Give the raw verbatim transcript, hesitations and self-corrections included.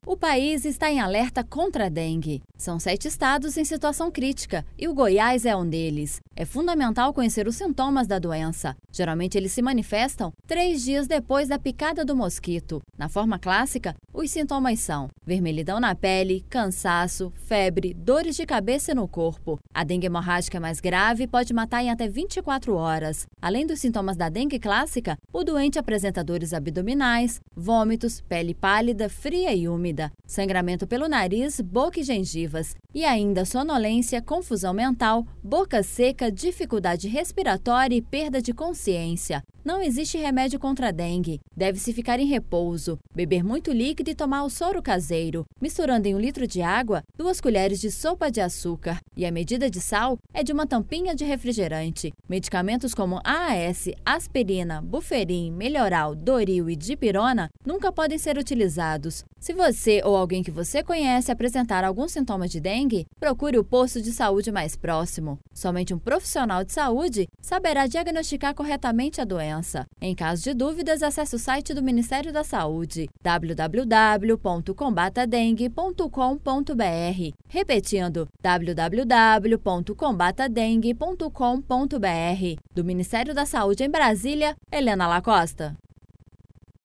O país está em alerta contra a dengue. São sete estados em situação crítica e o Goiás é um deles. É fundamental conhecer os sintomas da doença. Geralmente eles se manifestam três dias depois da picada do mosquito. Na forma clássica, os sintomas são vermelhidão na pele, cansaço, febre, dores de cabeça e no corpo. A dengue hemorrágica mais grave pode matar em até vinte e quatro horas. Além dos sintomas da dengue clássica, o doente apresenta dores abdominais, vômitos, pele pálida, fria e úmida, sangramento pelo nariz, boca e gengivas, e ainda sonolência, confusão mental, boca seca, dificuldade respiratória e perda de consciência. Não existe remédio contra a dengue. Deve-se ficar em repouso, beber muito líquido e tomar o soro caseiro, misturando em um litro de água duas colheres de sopa de açúcar. E a medida de sal é de uma tampinha de refrigerante. Medicamentos como A A S, aspirina, buferin, melhoral, doril e dipirona nunca podem ser utilizados. Se você ou alguém que você conhece apresentar algum sintoma de dengue, procure o posto de saúde mais próximo. Somente um profissional de saúde saberá diagnosticar corretamente a doença. Em caso de dúvidas, acesse o site do Ministério da Saúde, w w w ponto combata dengue ponto com ponto b r. Repetindo, w w w ponto combata dengue ponto com ponto b r. Do Ministério da Saúde em Brasília, Helena Lacosta.